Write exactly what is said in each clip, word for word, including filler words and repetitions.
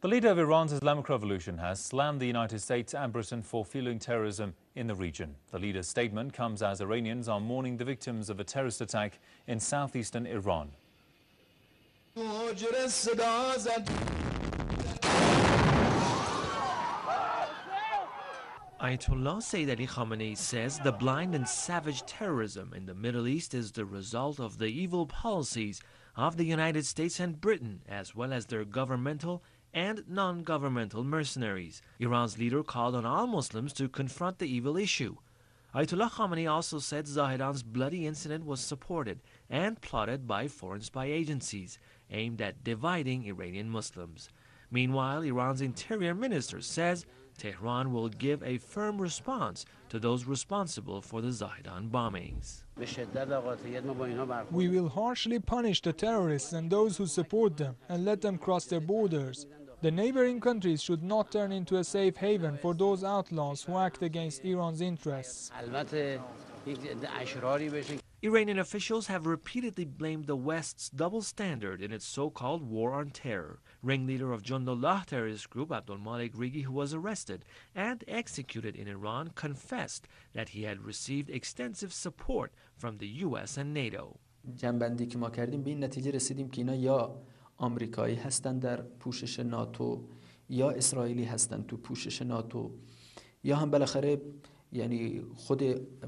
The leader of Iran's Islamic Revolution has slammed the United States and Britain for fueling terrorism in the region. The leader's statement comes as Iranians are mourning the victims of a terrorist attack in southeastern Iran. Ayatollah Sayyid Ali Khamenei says the blind and savage terrorism in the Middle East is the result of the evil policies of the United States and Britain, as well as their governmental and non-governmental mercenaries. Iran's leader called on all Muslims to confront the evil issue. Ayatollah Khamenei also said Zahedan's bloody incident was supported and plotted by foreign spy agencies aimed at dividing Iranian Muslims. Meanwhile, Iran's interior minister says Tehran will give a firm response to those responsible for the Zahedan bombings. We will harshly punish the terrorists and those who support them and let them cross their borders. The neighboring countries should not turn into a safe haven for those outlaws who act against Iran's interests. Iranian officials have repeatedly blamed the West's double standard in its so-called war on terror. Ringleader of Jundullah terrorist group Abdul Malik Rigi, who was arrested and executed in Iran, confessed that he had received extensive support from the U S and NATO. جنبندی که ما کردیم به این نتیجه رسیدیم که اینا یا آمریکایی هستند در پوشش ناتو یا اسرائیلی هستند تو پوشش ناتو یا هم بالاخره یعنی خود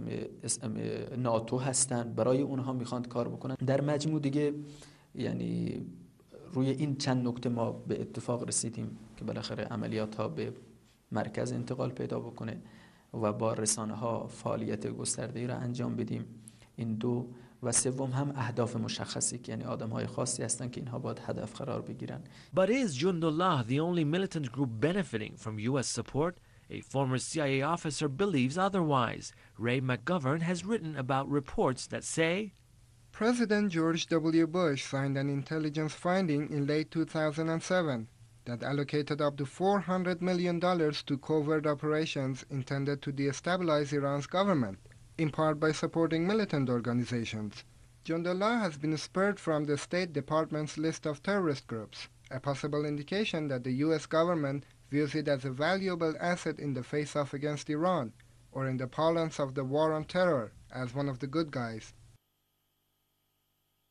ناتو هستند برای اونها میخواند کار بکنن. در مجموع دیگه یعنی روی این چند نکته ما به اتفاق رسیدیم که بالاخره عملیات ها به مرکز انتقال پیدا بکنه و با رسانه ها فعالیت گسترده‌ای را انجام بدیم. این دو و سوم هم اهداف مشخصی که یعنی آدم‌های خاصی هستن که اینها باید هدف قرار بگیرن. But is Jundullah the only militant group benefiting from U S support? A former C I A officer believes otherwise. Ray McGovern has written about reports that say President George W. Bush signed an intelligence finding in late two thousand seven that allocated up to four hundred million dollars to covert operations intended to destabilize Iran's government, in part by supporting militant organizations. Jundullah has been spurred from the State Department's list of terrorist groups, a possible indication that the U S government views it as a valuable asset in the face-off against Iran, or in the parlance of the war on terror, as one of the good guys.